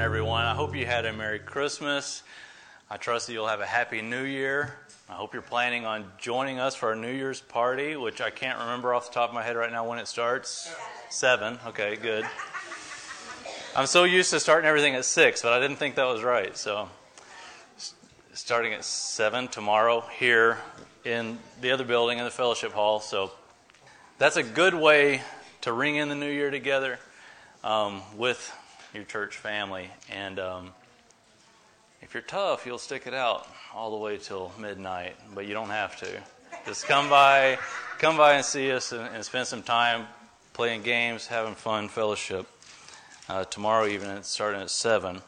everyone. I hope you had a Merry Christmas. I trust that you'll have a Happy New Year. I hope you're planning on joining us for our New Year's party, which I can't remember off the top of my head right now when it starts. 7. Okay, good. I'm so used to starting everything at 6, but I didn't think that was right. So starting at 7 tomorrow here in the other building in the fellowship hall. So that's a good way to ring in the new year together with your church family. And if you're tough, you'll stick it out all the way till midnight, but you don't have to. Just come by and see us and spend some time playing games, having fun, fellowship. Tomorrow evening, it's starting at 7.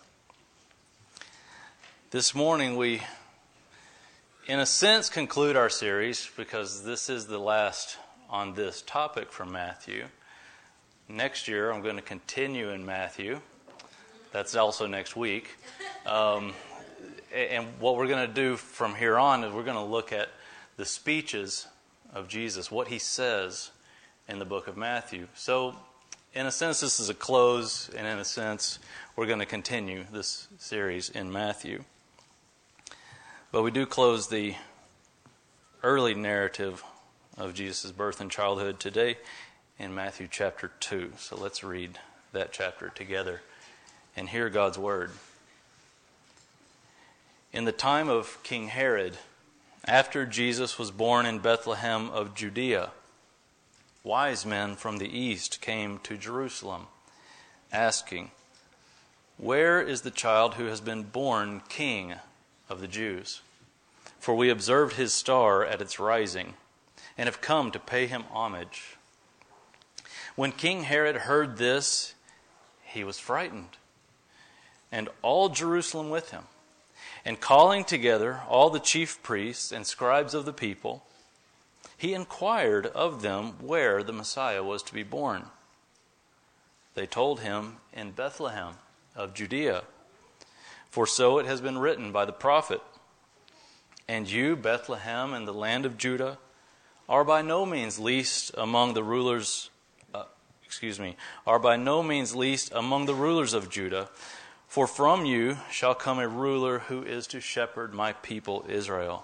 This morning, we, in a sense, conclude our series because this is the last on this topic from Matthew. Next year, I'm going to continue in Matthew. That's also next week. And what we're going to do from here on is we're going to look at the speeches of Jesus, what he says in the book of Matthew. So, in a sense, this is a close, and in a sense, we're going to continue this series in Matthew. But we do close the early narrative of Jesus' birth and childhood today in Matthew chapter 2. So let's read that chapter together and hear God's word. In the time of King Herod, after Jesus was born in Bethlehem of Judea, wise men from the east came to Jerusalem, asking, "Where is the child who has been born King of the Jews? For we observed his star at its rising, and have come to pay him homage." When King Herod heard this, he was frightened, and all Jerusalem with him. And calling together all the chief priests and scribes of the people, he inquired of them where the Messiah was to be born. They told him, "In Bethlehem of Judea, for so it has been written by the prophet, 'And you, Bethlehem, in the land of Judah, are by no means least among the rulers of Judah, for from you shall come a ruler who is to shepherd my people Israel.'"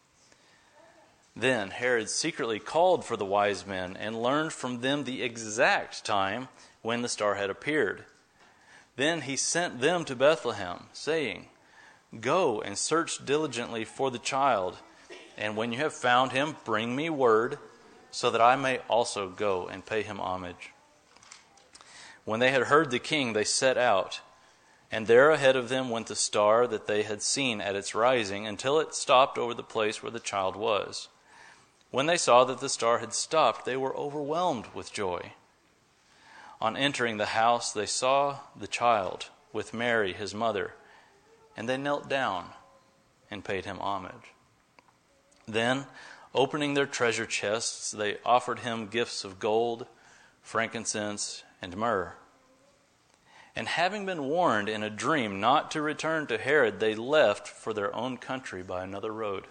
Then Herod secretly called for the wise men and learned from them the exact time when the star had appeared. Then he sent them to Bethlehem, saying, "Go and search diligently for the child, and when you have found him, bring me word, so that I may also go and pay him homage." When they had heard the king, they set out, and there ahead of them went the star that they had seen at its rising, until it stopped over the place where the child was. When they saw that the star had stopped, they were overwhelmed with joy. On entering the house, they saw the child with Mary, his mother, and they knelt down and paid him homage. Then, opening their treasure chests, they offered him gifts of gold, frankincense, and myrrh. And having been warned in a dream not to return to Herod, they left for their own country by another road.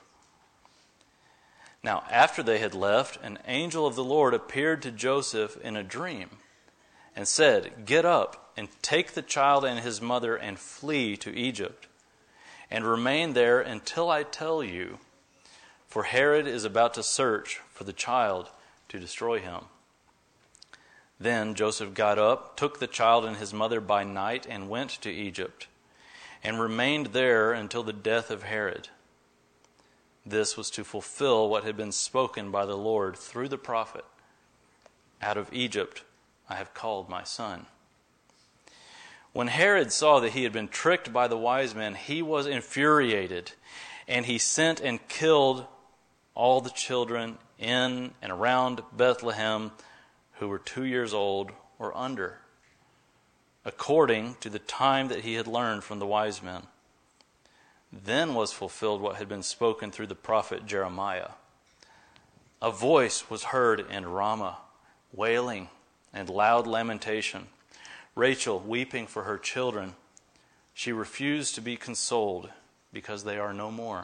Now, after they had left, an angel of the Lord appeared to Joseph in a dream and said, "Get up and take the child and his mother and flee to Egypt, and remain there until I tell you, for Herod is about to search for the child to destroy him." Then Joseph got up, took the child and his mother by night, and went to Egypt, and remained there until the death of Herod. This was to fulfill what had been spoken by the Lord through the prophet, "Out of Egypt I have called my son." When Herod saw that he had been tricked by the wise men, he was infuriated, and he sent and killed all the children in and around Bethlehem who were 2 years old or under, according to the time that he had learned from the wise men. Then was fulfilled what had been spoken through the prophet Jeremiah. "A voice was heard in Ramah, wailing and loud lamentation, Rachel weeping for her children. She refused to be consoled because they are no more."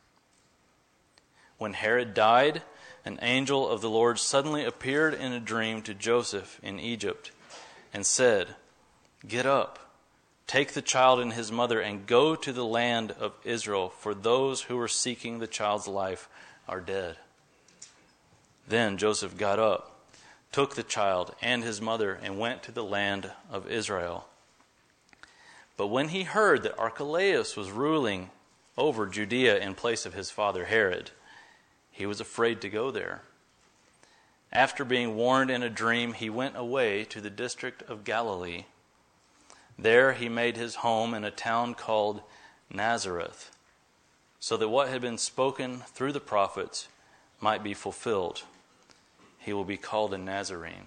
When Herod died, an angel of the Lord suddenly appeared in a dream to Joseph in Egypt and said, "Get up, take the child and his mother and go to the land of Israel, for those who are seeking the child's life are dead." Then Joseph got up, took the child and his mother, and went to the land of Israel. But when he heard that Archelaus was ruling over Judea in place of his father Herod, he was afraid to go there. After being warned in a dream, he went away to the district of Galilee. There he made his home in a town called Nazareth, so that what had been spoken through the prophets might be fulfilled: "He will be called a Nazarene."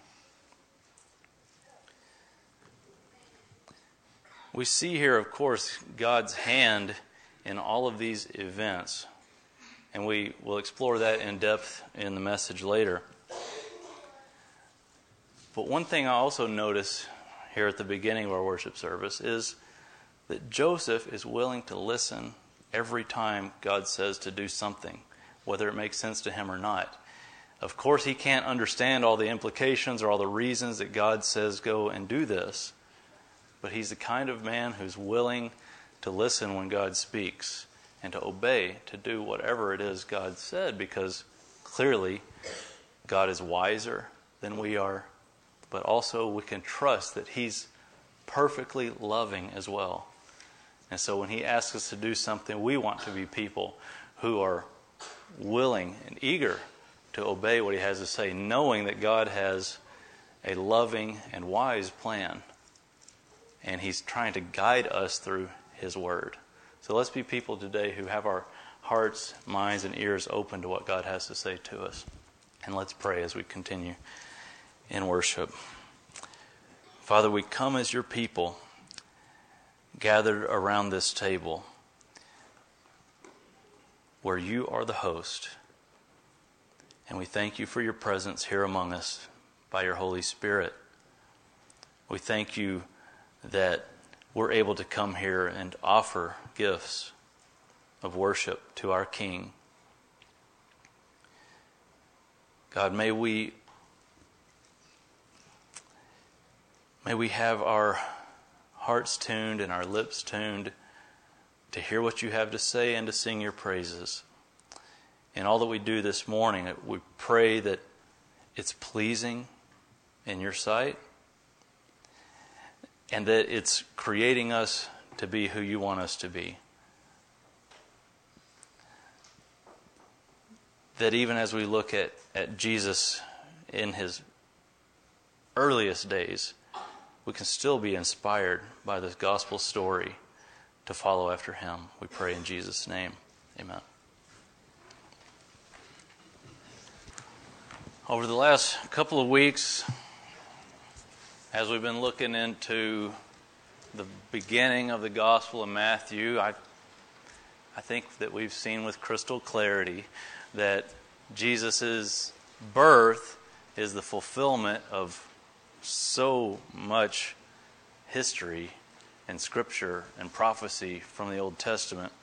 We see here, of course, God's hand in all of these events, and we will explore that in depth in the message later. But one thing I also notice here at the beginning of our worship service is that Joseph is willing to listen every time God says to do something, whether it makes sense to him or not. Of course, he can't understand all the implications or all the reasons that God says go and do this, but he's the kind of man who's willing to listen when God speaks and to obey, to do whatever it is God said, because clearly God is wiser than we are, but also we can trust that he's perfectly loving as well. And so when he asks us to do something, we want to be people who are willing and eager to obey what he has to say, knowing that God has a loving and wise plan, and he's trying to guide us through his word. So let's be people today who have our hearts, minds, and ears open to what God has to say to us. And let's pray as we continue in worship. Father, we come as your people, gathered around this table, where you are the host. And we thank you for your presence here among us by your Holy Spirit. We thank you that we're able to come here and offer gifts of worship to our King. God, may we have our hearts tuned and our lips tuned to hear what you have to say and to sing your praises. In all that we do this morning, we pray that it's pleasing in your sight, and that it's creating us to be who you want us to be. That even as we look at Jesus in his earliest days, we can still be inspired by this gospel story to follow after him. We pray in Jesus' name. Amen. Over the last couple of weeks, as we've been looking into the beginning of the Gospel of Matthew, I think that we've seen with crystal clarity that Jesus' birth is the fulfillment of so much history and scripture and prophecy from the Old Testament.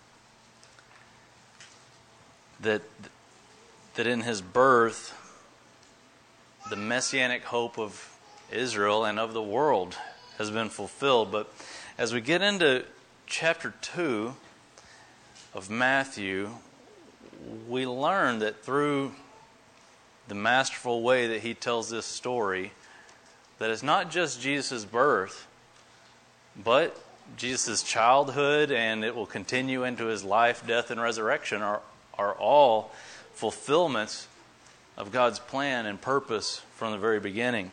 That in his birth, the messianic hope of Israel and of the world has been fulfilled. But as we get into chapter 2 of Matthew, we learn that through the masterful way that he tells this story, that it's not just Jesus' birth, but Jesus' childhood, and it will continue into his life, death, and resurrection are all fulfillments of God's plan and purpose from the very beginning.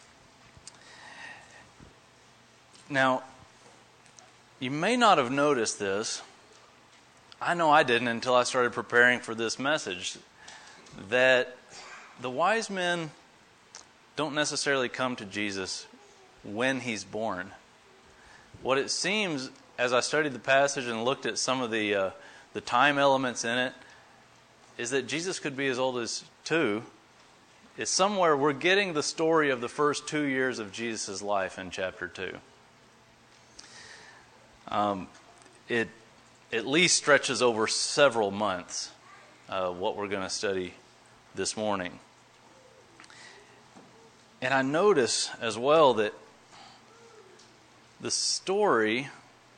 Now, you may not have noticed this. I know I didn't until I started preparing for this message, that the wise men don't necessarily come to Jesus when he's born. What it seems, as I studied the passage and looked at some of the time elements in it, is that Jesus could be as old as 2. It's somewhere we're getting the story of the first 2 years of Jesus' life in chapter 2. It at least stretches over several months, what we're going to study this morning. And I notice as well that the story,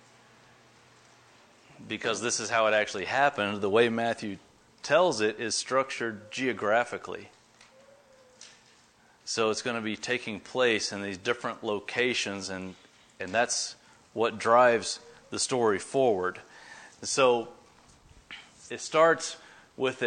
because this is how it actually happened, the way Matthew tells it is structured geographically. So it's going to be taking place in these different locations, and that's what drives the story forward. So it starts with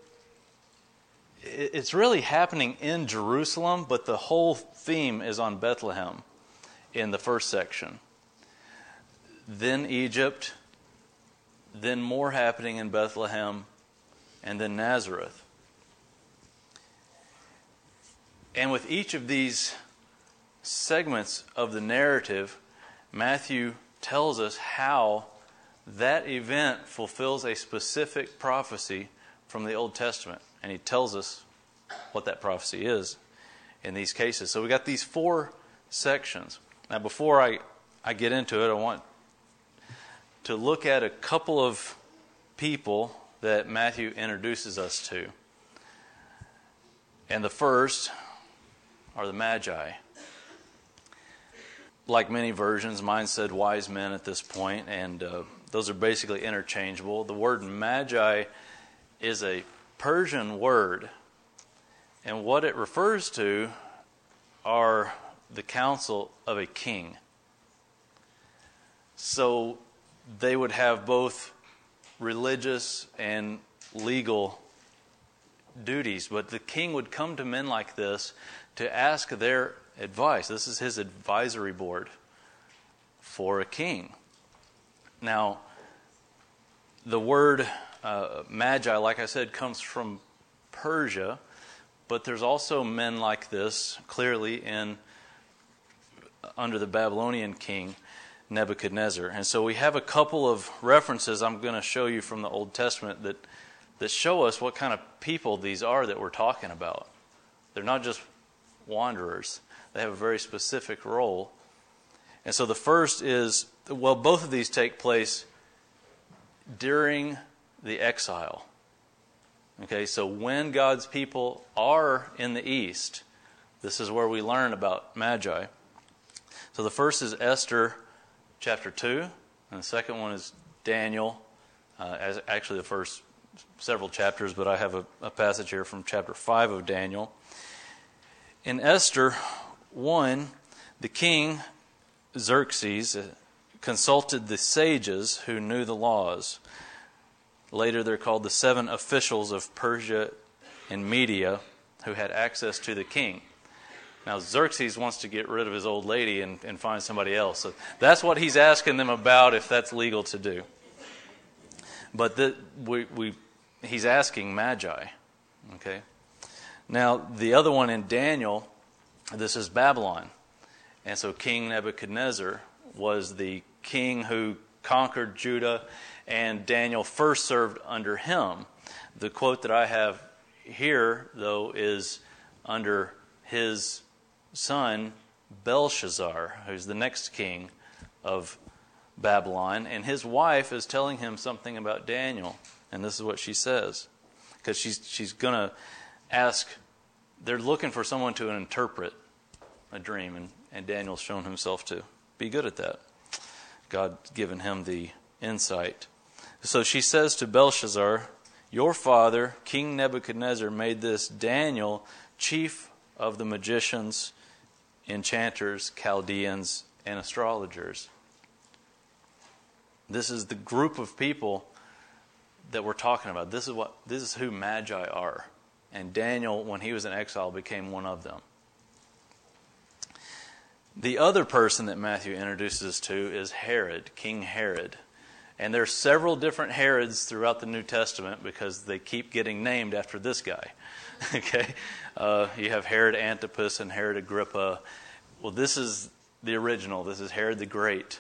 it's really happening in Jerusalem, but the whole theme is on Bethlehem in the first section. Then Egypt, then more happening in Bethlehem, and then Nazareth. And with each of these segments of the narrative, Matthew tells us how that event fulfills a specific prophecy from the Old Testament. And he tells us what that prophecy is in these cases. So we got these 4 sections. Now before I get into it, I want to look at a couple of people that Matthew introduces us to. And the first are the Magi. Like many versions, mine said wise men at this point, and those are basically interchangeable. The word Magi is a Persian word, and what it refers to are the counsel of a king. So they would have both religious and legal duties, but the king would come to men like this to ask their advice. This is his advisory board for a king. Now, the word Magi, like I said, comes from Persia, but there's also men like this clearly under the Babylonian king Nebuchadnezzar. And so we have a couple of references I'm going to show you from the Old Testament that show us what kind of people these are that we're talking about. They're not just wanderers. They have a very specific role. And so the first is, both of these take place during the exile. Okay, so when God's people are in the east, this is where we learn about Magi. So the first is Esther chapter 2, and the second one is Daniel, as actually the first several chapters, but I have a passage here from chapter 5 of Daniel. In Esther 1, the king Xerxes consulted the sages who knew the laws. Later they're called the 7 officials of Persia and Media who had access to the king. Now Xerxes wants to get rid of his old lady and find somebody else. So that's what he's asking them about, if that's legal to do. But he's asking Magi. Okay. Now the other one in Daniel, this is Babylon. And so King Nebuchadnezzar was the king who conquered Judah, and Daniel first served under him. The quote that I have here, though, is under his son Belshazzar, who's the next king of Babylon, and his wife is telling him something about Daniel, and this is what she says, because she's going to ask. They're looking for someone to interpret a dream, and Daniel's shown himself to be good at that. God's given him the insight. So she says to Belshazzar, "Your father, King Nebuchadnezzar, made this Daniel chief of the magicians, enchanters, Chaldeans, and astrologers." This is the group of people that we're talking about. This is who Magi are. And Daniel, when he was in exile, became one of them. The other person that Matthew introduces us to is Herod, King Herod. And there's several different Herods throughout the New Testament because they keep getting named after this guy. Okay, you have Herod Antipas and Herod Agrippa. Well, this is the original. This is Herod the Great.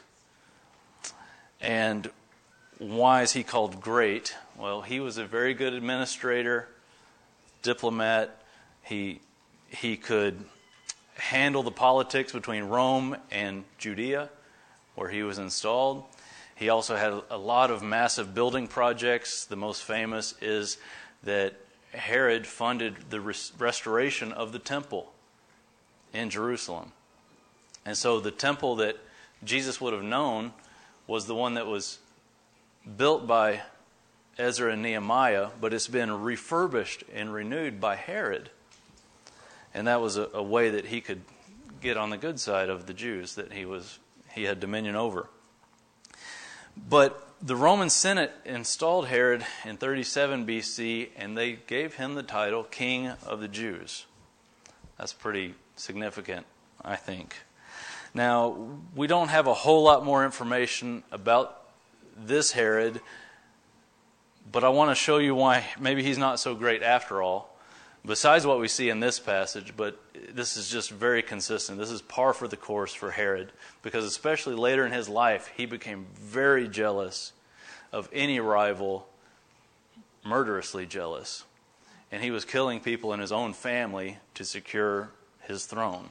And why is he called great? Well, he was a very good administrator, diplomat. He could handle the politics between Rome and Judea, where he was installed. He also had a lot of massive building projects. The most famous is that Herod funded the restoration of the temple in Jerusalem. And so the temple that Jesus would have known was the one that was built by Ezra and Nehemiah, but it's been refurbished and renewed by Herod. And that was a way that he could get on the good side of the Jews that he had dominion over. But the Roman Senate installed Herod in 37 BC, and they gave him the title King of the Jews. That's pretty significant, I think. Now, we don't have a whole lot more information about this Herod, but I want to show you why maybe he's not so great after all, besides what we see in this passage. But this is just very consistent. This is par for the course for Herod, because especially later in his life, he became very jealous of any rival, murderously jealous. And he was killing people in his own family to secure his throne.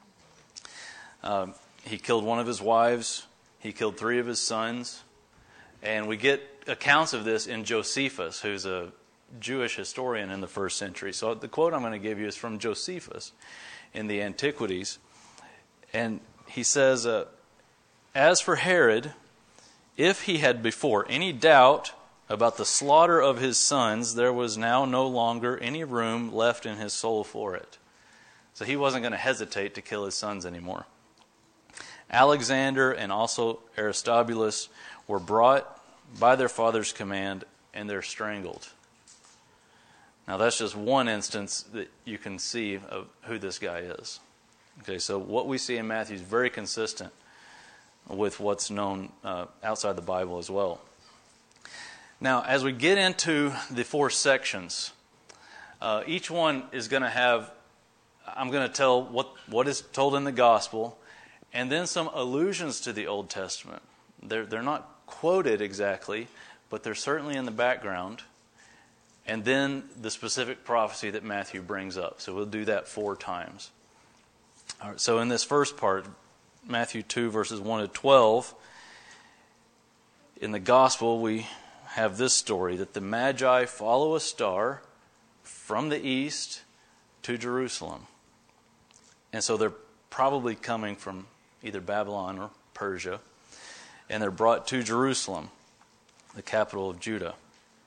He killed one of his wives. He killed 3 of his sons. And we get accounts of this in Josephus, who's a Jewish historian in the first century. So the quote I'm going to give you is from Josephus in the Antiquities. And he says, "As for Herod, if he had before any doubt about the slaughter of his sons, there was now no longer any room left in his soul for it." So he wasn't going to hesitate to kill his sons anymore. "Alexander and also Aristobulus were brought by their father's command, and they're strangled." Now that's just one instance that you can see of who this guy is. Okay, so what we see in Matthew is very consistent with what's known outside the Bible as well. Now, as we get into the 4 sections, each one is going to have, I'm going to tell what is told in the gospel, and then some allusions to the Old Testament. They're not quoted exactly, but they're certainly in the background. And then the specific prophecy that Matthew brings up. So we'll do that 4 times. All right, so in this first part, Matthew 2, verses 1 to 12, in the gospel we have this story, that the Magi follow a star from the east to Jerusalem. And so they're probably coming from either Babylon or Persia. And they're brought to Jerusalem, the capital of Judah.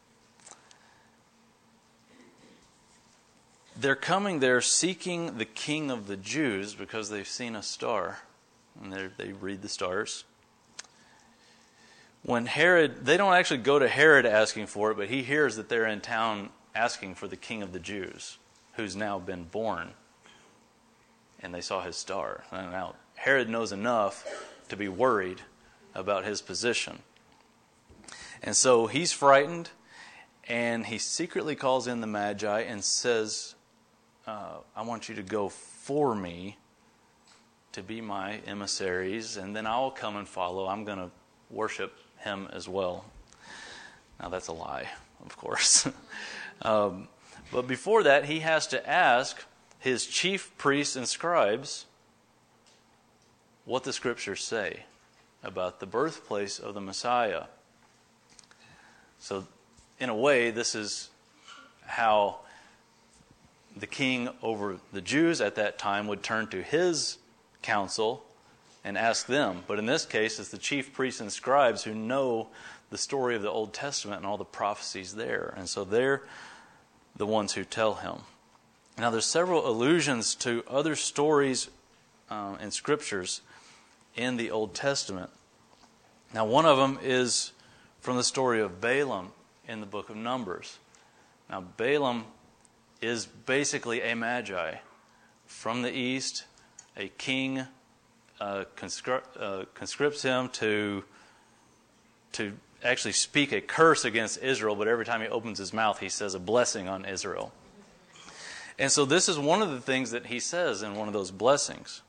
They're coming there seeking the King of the Jews because they've seen a star. And they read the stars. When Herod, they don't actually go to Herod asking for it, but he hears that they're in town asking for the King of the Jews, who's now been born. And they saw his star. And now Herod knows enough to be worried about his position. And so he's frightened, and he secretly calls in the Magi and says, I want you to go for me to be my emissaries, and then I'll come and follow. I'm going to worship him as well. Now that's a lie, of course. But before that, he has to ask his chief priests and scribes what the Scriptures say about the birthplace of the Messiah. So, in a way, this is how the king over the Jews at that time would turn to his council and ask them. But in this case, it's the chief priests and scribes who know the story of the Old Testament and all the prophecies there. And so they're the ones who tell him. Now, there's several allusions to other stories and scriptures in the Old Testament. Now, one of them is from the story of Balaam in the book of Numbers. Now, Balaam is basically a magi from the east. A king conscripts him to actually speak a curse against Israel, but every time he opens his mouth, he says a blessing on Israel. And so this is one of the things that he says in one of those blessings.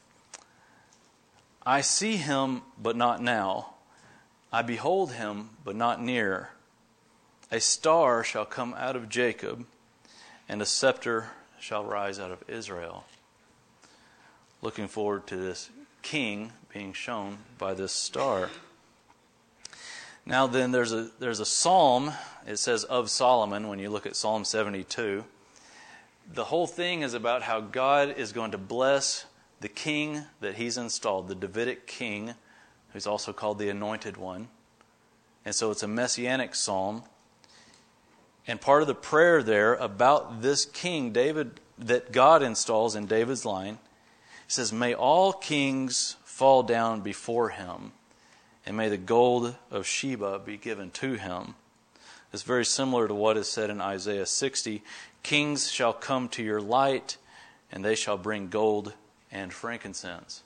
I see him, but not now. I behold him, but not near. A star shall come out of Jacob, and a scepter shall rise out of Israel. Looking forward to this king being shown by this star. Now then, there's a psalm. It says of Solomon when you look at Psalm 72. The whole thing is about how God is going to bless the king that he's installed, the Davidic king who's also called the Anointed One. And so it's a messianic psalm. And part of the prayer there about this king, David, that God installs in David's line, says, "May all kings fall down before him, and may the gold of Sheba be given to him." It's very similar to what is said in Isaiah 60. "Kings shall come to your light, and they shall bring gold and frankincense."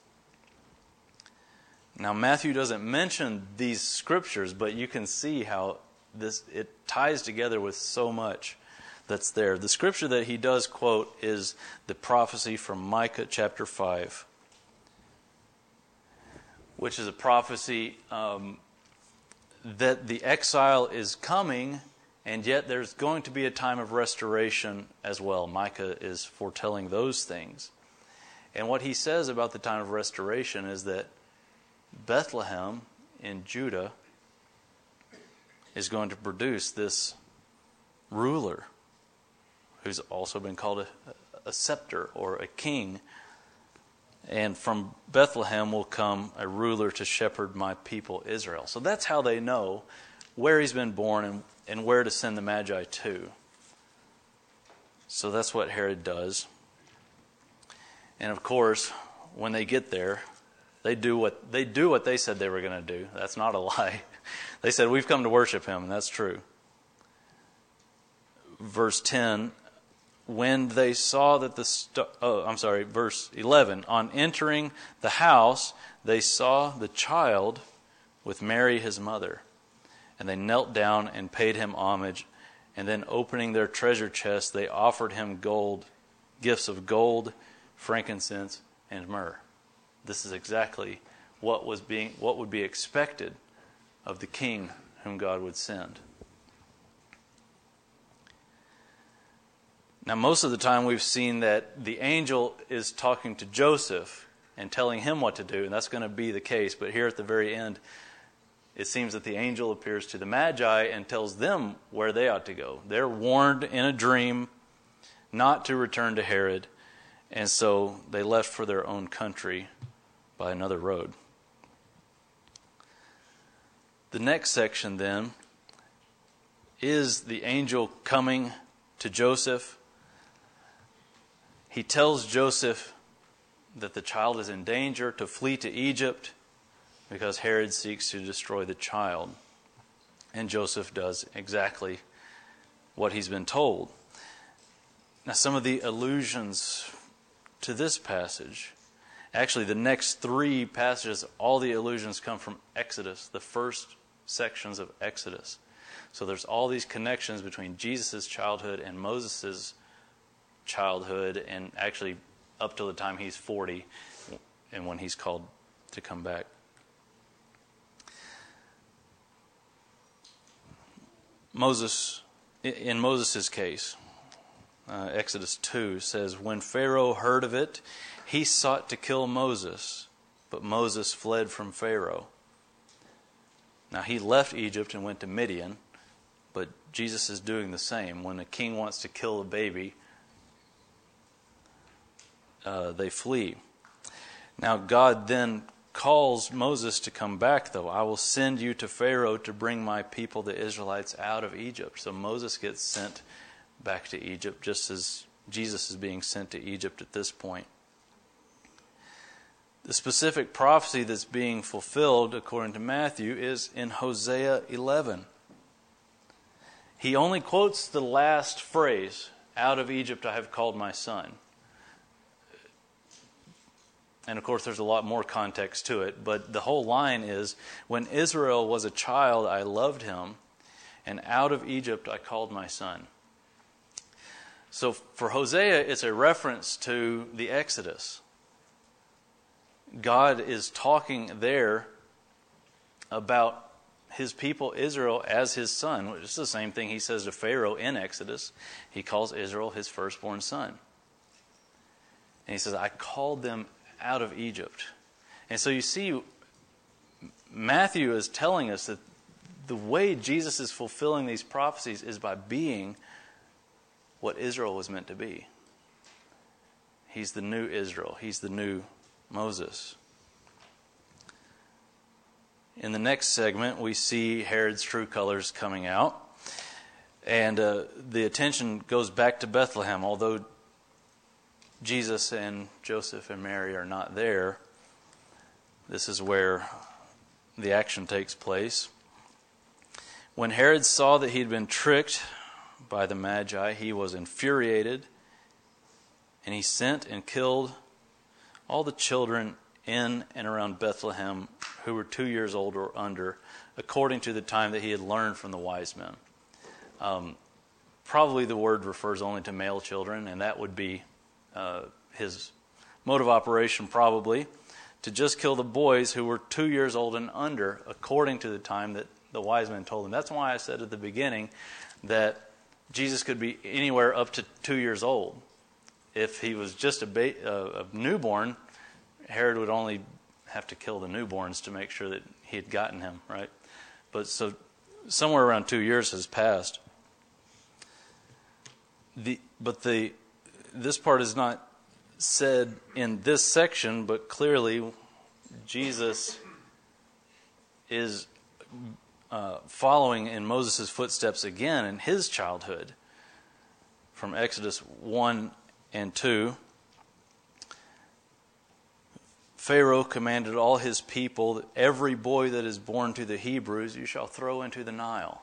Now, Matthew doesn't mention these scriptures, but you can see how it ties together with so much that's there. The scripture that he does quote is the prophecy from Micah chapter 5, which is a prophecy that the exile is coming, and yet there's going to be a time of restoration as well. Micah is foretelling those things. And what he says about the time of restoration is that Bethlehem in Judah is going to produce this ruler who's also been called a scepter or a king. And from Bethlehem will come a ruler to shepherd my people Israel. So that's how they know where he's been born and where to send the Magi to. So that's what Herod does. And of course, when they get there, they do what they said they were going to do. That's not a lie. They said, "We've come to worship him," and that's true. Verse 10, when they saw that verse 11, on entering the house, they saw the child with Mary his mother, and they knelt down and paid him homage, and then opening their treasure chests, they offered him gifts of gold, frankincense, and myrrh. This is exactly what would be expected of the king whom God would send. Now, most of the time we've seen that the angel is talking to Joseph and telling him what to do, and that's going to be the case. But here at the very end, it seems that the angel appears to the Magi and tells them where they ought to go. They're warned in a dream not to return to Herod, and so they left for their own country by another road. The next section then is the angel coming to Joseph. He tells Joseph that the child is in danger, to flee to Egypt because Herod seeks to destroy the child. And Joseph does exactly what he's been told. Now, some of the allusions to this passage, actually the next three passages, all the allusions come from Exodus, the first sections of Exodus. So there's all these connections between Jesus' childhood and Moses' childhood, and actually up till the time he's 40 and when he's called to come back. In Moses' case, Exodus 2 says, when Pharaoh heard of it, he sought to kill Moses, but Moses fled from Pharaoh. Now he left Egypt and went to Midian, but Jesus is doing the same. When a king wants to kill a baby, they flee. Now God then calls Moses to come back, though. I will send you to Pharaoh to bring my people, the Israelites, out of Egypt. So Moses gets sent back to Egypt, just as Jesus is being sent to Egypt at this point. The specific prophecy that's being fulfilled, according to Matthew, is in Hosea 11. He only quotes the last phrase, "Out of Egypt I have called my son." And of course there's a lot more context to it, but the whole line is, when Israel was a child, I loved him, and out of Egypt I called my son. So for Hosea, it's a reference to the Exodus. God is talking there about his people Israel as his son, which is the same thing he says to Pharaoh in Exodus. He calls Israel his firstborn son. And he says, I called them out of Egypt. And so you see, Matthew is telling us that the way Jesus is fulfilling these prophecies is by being what Israel was meant to be. He's the new Israel. He's the new Moses. In the next segment, we see Herod's true colors coming out. And the attention goes back to Bethlehem. Although Jesus and Joseph and Mary are not there, this is where the action takes place. When Herod saw that he had been tricked by the Magi, he was infuriated, and he sent and killed all the children in and around Bethlehem who were 2 years old or under, according to the time that he had learned from the wise men. Probably the word refers only to male children, and that would be his mode of operation, probably, to just kill the boys who were 2 years old and under, according to the time that the wise men told him. That's why I said at the beginning that Jesus could be anywhere up to 2 years old. If he was just a newborn, Herod would only have to kill the newborns to make sure that he had gotten him, right? But so somewhere around 2 years has passed. This part is not said in this section, but clearly Jesus is following in Moses' footsteps again in his childhood. From Exodus 1 and 2, Pharaoh commanded all his people that every boy that is born to the Hebrews you shall throw into the Nile.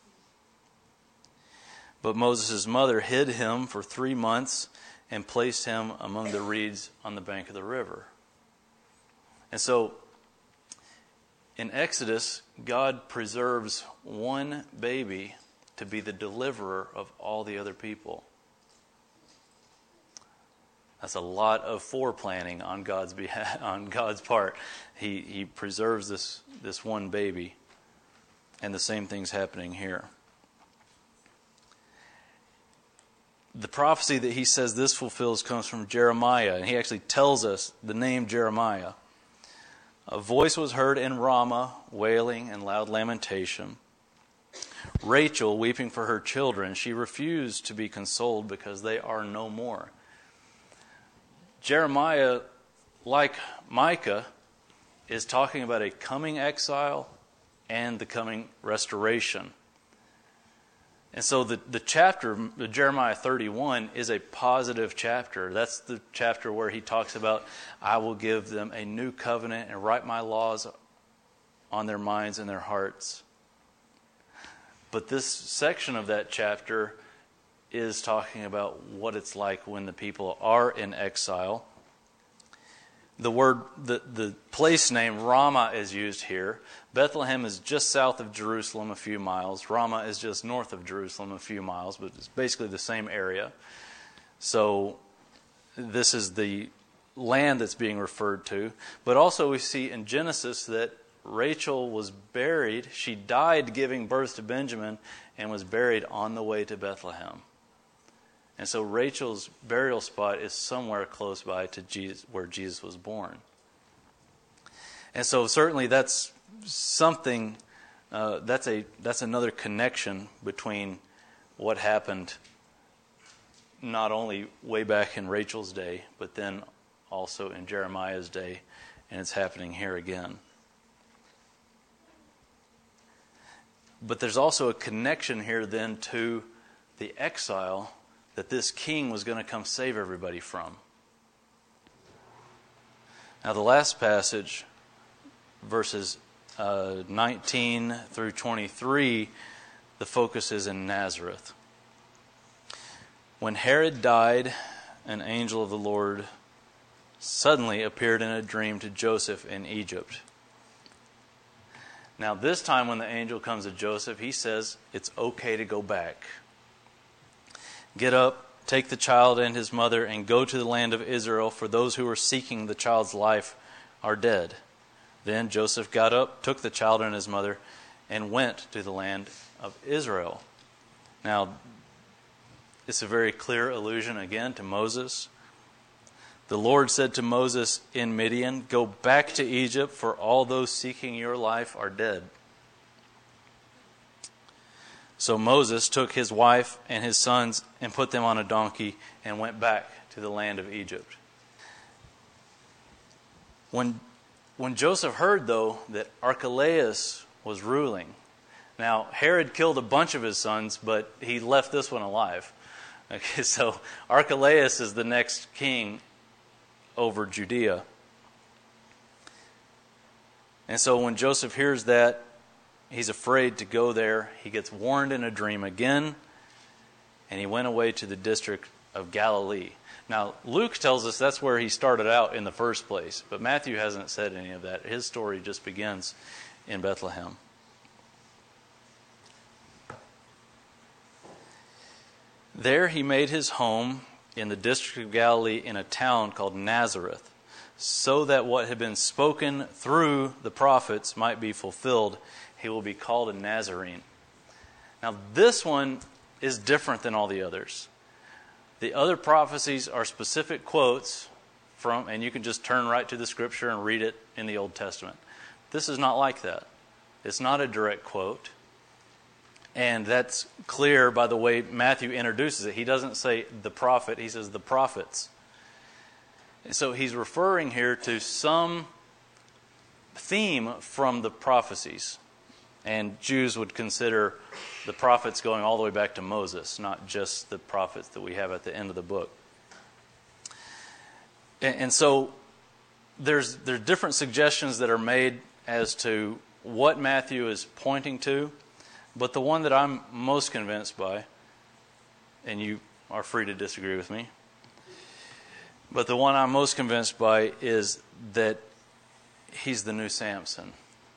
But Moses' mother hid him for 3 months and placed him among the reeds on the bank of the river. And so, in Exodus, God preserves one baby to be the deliverer of all the other people. That's a lot of foreplanning on God's behalf, on God's part. He preserves this one baby, and the same thing's happening here. The prophecy that he says this fulfills comes from Jeremiah, and he actually tells us the name Jeremiah. A voice was heard in Ramah, wailing and loud lamentation. Rachel weeping for her children, she refused to be consoled because they are no more. Jeremiah, like Micah, is talking about a coming exile and the coming restoration. And so the chapter, Jeremiah 31, is a positive chapter. That's the chapter where he talks about, I will give them a new covenant and write my laws on their minds and their hearts. But this section of that chapter is talking about what it's like when the people are in exile. The place name Ramah is used here. Bethlehem is just south of Jerusalem a few miles. Ramah is just north of Jerusalem a few miles, but it's basically the same area. So this is the land that's being referred to. But also we see in Genesis that Rachel was buried. She died giving birth to Benjamin and was buried on the way to Bethlehem. And so Rachel's burial spot is somewhere close by to Jesus, where Jesus was born. And so certainly that's something, that's another connection between what happened not only way back in Rachel's day, but then also in Jeremiah's day, and it's happening here again. But there's also a connection here then to the exile that this king was going to come save everybody from. Now the last passage, verses 19 through 23, the focus is in Nazareth. When Herod died, an angel of the Lord suddenly appeared in a dream to Joseph in Egypt. Now this time when the angel comes to Joseph, he says it's okay to go back. Get up, take the child and his mother, and go to the land of Israel, for those who are seeking the child's life are dead. Then Joseph got up, took the child and his mother, and went to the land of Israel. Now, it's a very clear allusion again to Moses. The Lord said to Moses in Midian, "Go back to Egypt, for all those seeking your life are dead." So Moses took his wife and his sons and put them on a donkey and went back to the land of Egypt. When when Joseph heard, though, that Archelaus was ruling, now Herod killed a bunch of his sons, but he left this one alive. Okay, so Archelaus is the next king over Judea. And so when Joseph hears that, he's afraid to go there. He gets warned in a dream again, and he went away to the district of Galilee. Now, Luke tells us that's where he started out in the first place, but Matthew hasn't said any of that. His story just begins in Bethlehem. There he made his home in the district of Galilee in a town called Nazareth, so that what had been spoken through the prophets might be fulfilled. He will be called a Nazarene. Now, this one is different than all the others. The other prophecies are specific quotes from, and you can just turn right to the scripture and read it in the Old Testament. This is not like that. It's not a direct quote. And that's clear by the way Matthew introduces it. He doesn't say the prophet, he says the prophets. So he's referring here to some theme from the prophecies. And Jews would consider the prophets going all the way back to Moses, not just the prophets that we have at the end of the book. And so there's different suggestions that are made as to what Matthew is pointing to. But the one that I'm most convinced by, and you are free to disagree with me, but the one I'm most convinced by is that he's the new Samson.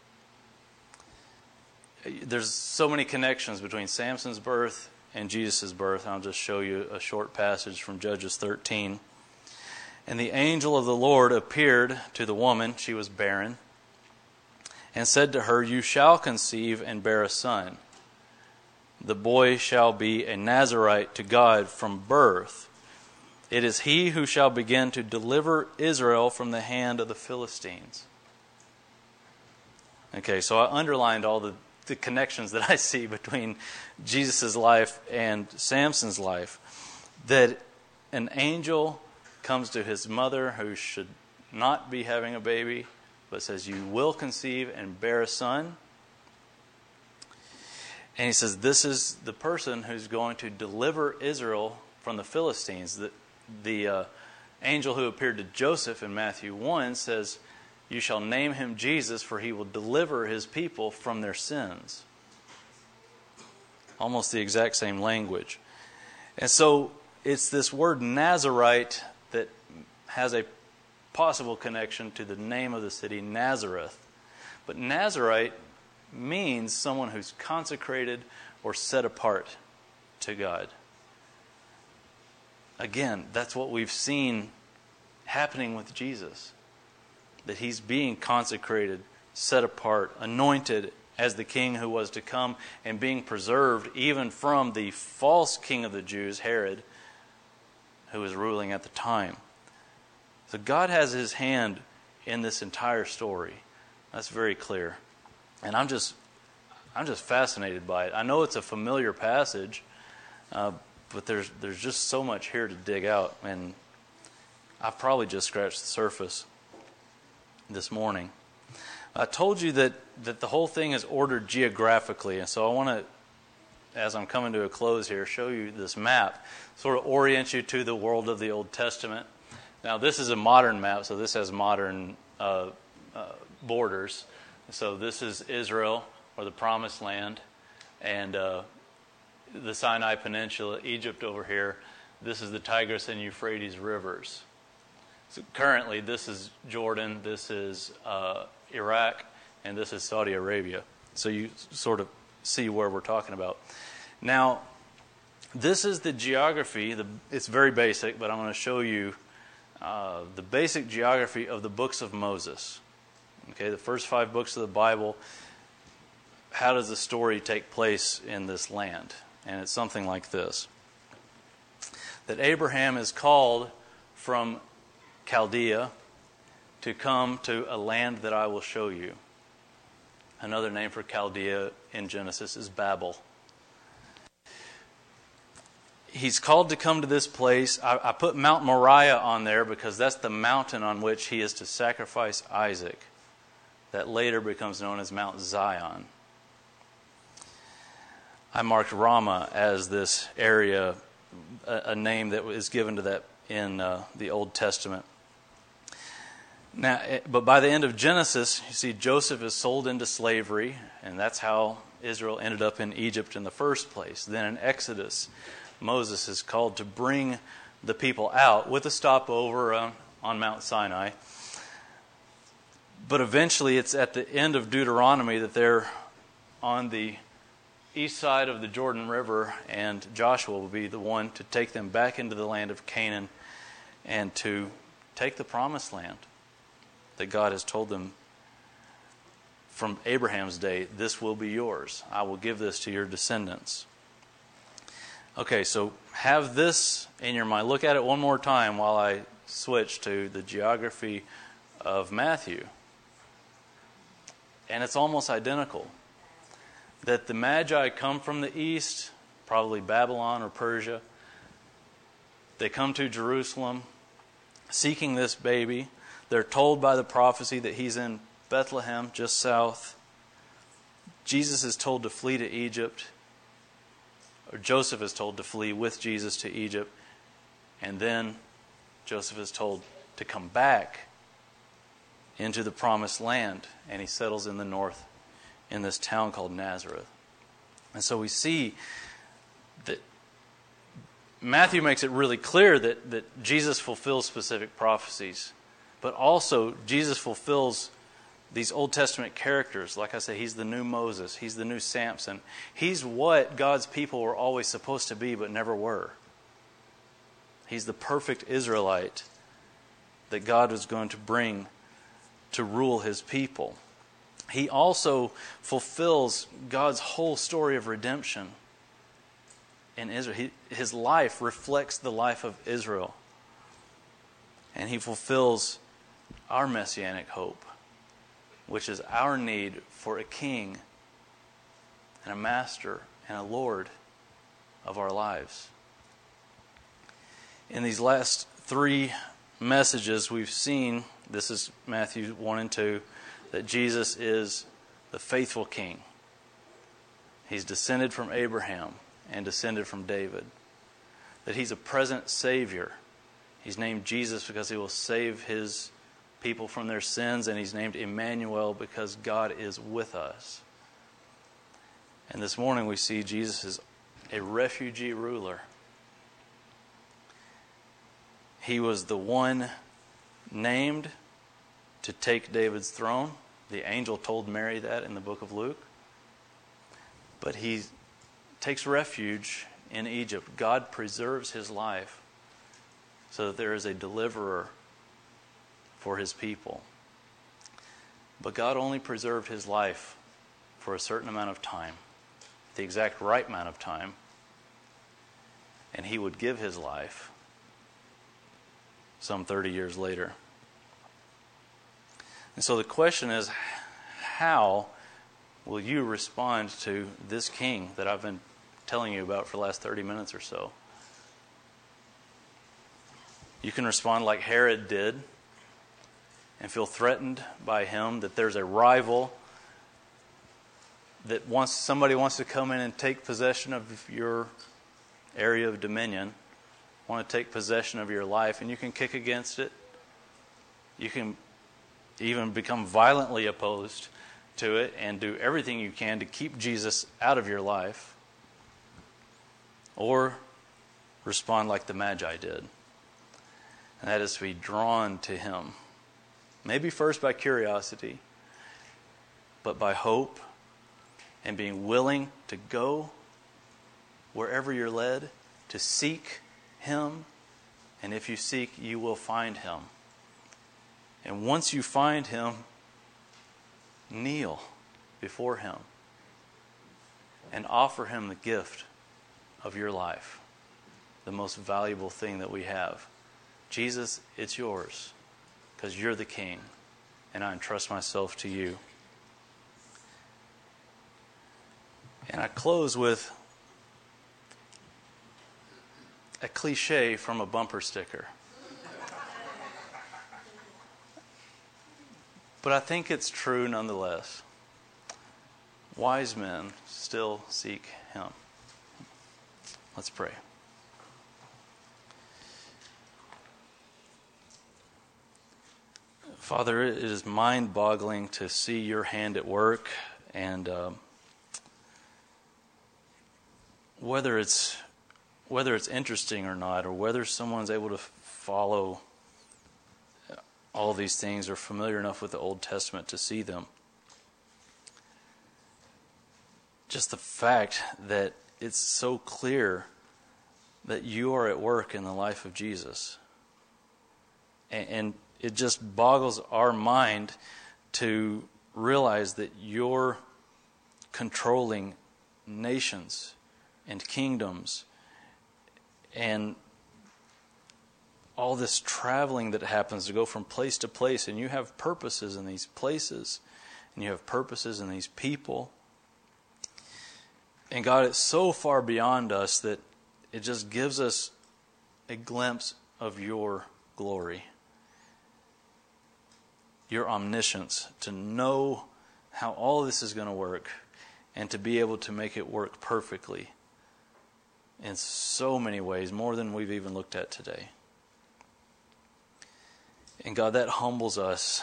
There's so many connections between Samson's birth and Jesus' birth. I'll just show you a short passage from Judges 13. And the angel of the Lord appeared to the woman, she was barren, and said to her, "You shall conceive and bear a son. The boy shall be a Nazarite to God from birth. It is he who shall begin to deliver Israel from the hand of the Philistines." Okay, so I underlined all the connections that I see between Jesus' life and Samson's life. That an angel comes to his mother who should not be having a baby, but says, "You will conceive and bear a son." And he says, this is the person who's going to deliver Israel from the Philistines. The angel who appeared to Joseph in Matthew 1 says, "You shall name him Jesus, for he will deliver his people from their sins." Almost the exact same language. And so it's this word Nazarite that has a possible connection to the name of the city, Nazareth. But Nazarite means someone who's consecrated or set apart to God. Again, that's what we've seen happening with Jesus. That he's being consecrated, set apart, anointed as the king who was to come, and being preserved even from the false king of the Jews, Herod, who was ruling at the time. So God has his hand in this entire story. That's very clear. And I'm just fascinated by it. I know it's a familiar passage, but there's just so much here to dig out, and I've probably just scratched the surface this morning. I told you that the whole thing is ordered geographically, and so I want to, as I'm coming to a close here, show you this map, sort of orient you to the world of the Old Testament. Now, this is a modern map, so this has modern borders. So this is Israel, or the Promised Land, and the Sinai Peninsula, Egypt over here. This is the Tigris and Euphrates rivers. So currently, this is Jordan, this is Iraq, and this is Saudi Arabia. So you sort of see where we're talking about. Now, this is the geography. It's very basic, but I'm going to show you the basic geography of the books of Moses. Okay, the first 5 books of the Bible. How does the story take place in this land? And it's something like this. That Abraham is called from Chaldea to come to a land that I will show you. Another name for Chaldea in Genesis is Babel. He's called to come to this place. I put Mount Moriah on there because that's the mountain on which he is to sacrifice Isaac. that later becomes known as Mount Zion. I marked Ramah as this area, a name that is given to that in the Old Testament. Now, but by the end of Genesis, you see Joseph is sold into slavery, and that's how Israel ended up in Egypt in the first place. Then in Exodus, Moses is called to bring the people out with a stopover on Mount Sinai. But eventually it's at the end of Deuteronomy that they're on the east side of the Jordan River, and Joshua will be the one to take them back into the land of Canaan and to take the promised land that God has told them from Abraham's day, this will be yours. I will give this to your descendants. Okay, so have this in your mind. Look at it one more time while I switch to the geography of Matthew. And it's almost identical. That the Magi come from the east, probably Babylon or Persia. They come to Jerusalem seeking this baby. They're told by the prophecy that he's in Bethlehem, just south. Jesus is told to flee to Egypt, or Joseph is told to flee with Jesus to Egypt, and then Joseph is told to come back into the promised land, and he settles in the north in this town called Nazareth. And so we see that Matthew makes it really clear that Jesus fulfills specific prophecies, but also Jesus fulfills these Old Testament characters. Like I say, he's the new Moses, he's the new Samson. He's what God's people were always supposed to be but never were. He's the perfect Israelite that God was going to bring to rule his people. He also fulfills God's whole story of redemption in Israel. His life reflects the life of Israel. And he fulfills our messianic hope, which is our need for a king and a master and a Lord of our lives. In these last three messages we've seen, this is Matthew 1 and 2, that Jesus is the faithful king. He's descended from Abraham and descended from David. That he's a present Savior. He's named Jesus because he will save his people from their sins, and he's named Emmanuel because God is with us. And this morning we see Jesus is a refugee ruler. He was the one named to take David's throne. The angel told Mary that in the book of Luke. But he takes refuge in Egypt. God preserves his life so that there is a deliverer for his people. But God only preserved his life for a certain amount of time, the exact right amount of time, and he would give his life some 30 years later. And so the question is, how will you respond to this king that I've been telling you about for the last 30 minutes or so? You can respond like Herod did and feel threatened by him, that there's a rival, that somebody wants to come in and take possession of your area of dominion, want to take possession of your life, and you can kick against it. You can even become violently opposed to it and do everything you can to keep Jesus out of your life. Or respond like the Magi did. And that is to be drawn to him. Maybe first by curiosity, but by hope and being willing to go wherever you're led, to seek him. And if you seek, you will find him. And once you find him, kneel before him and offer him the gift of your life, the most valuable thing that we have. Jesus, it's yours because you're the king, and I entrust myself to you. And I close with a cliche from a bumper sticker. But I think it's true nonetheless. Wise men still seek him. Let's pray. Father, it is mind-boggling to see your hand at work, and whether it's interesting or not, or whether someone's able to follow all these things or familiar enough with the Old Testament to see them, just the fact that it's so clear that you are at work in the life of Jesus, and it just boggles our mind to realize that you're controlling nations and kingdoms and all this traveling that happens to go from place to place, and you have purposes in these places and you have purposes in these people. And God, it's so far beyond us that it just gives us a glimpse of your glory, your omniscience, to know how all this is going to work and to be able to make it work perfectly in so many ways, more than we've even looked at today. And God, that humbles us,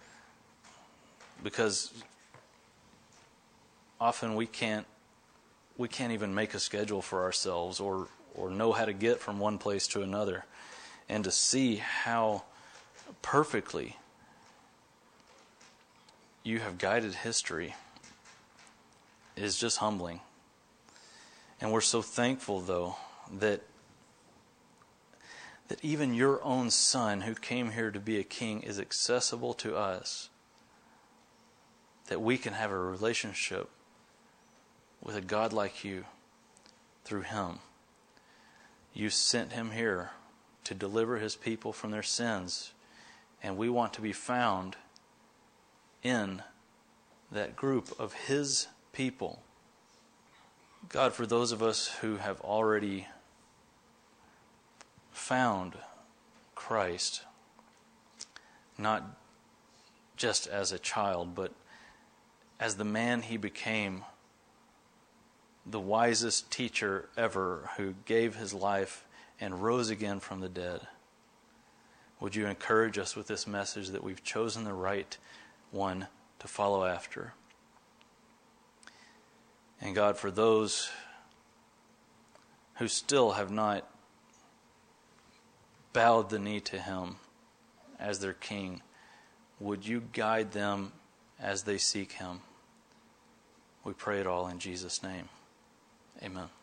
because often we can't even make a schedule for ourselves or know how to get from one place to another. And to see how perfectly you have guided history is just humbling. And we're so thankful, though, that even your own Son, who came here to be a king, is accessible to us. That we can have a relationship with a God like you through him. You sent him here to deliver his people from their sins, and we want to be found in that group of his people. God, for those of us who have already found Christ, not just as a child, but as the man he became, the wisest teacher ever, who gave his life and rose again from the dead, would you encourage us with this message that we've chosen the right one to follow after? And God, for those who still have not bowed the knee to him as their king, would you guide them as they seek him? We pray it all in Jesus' name. Amen.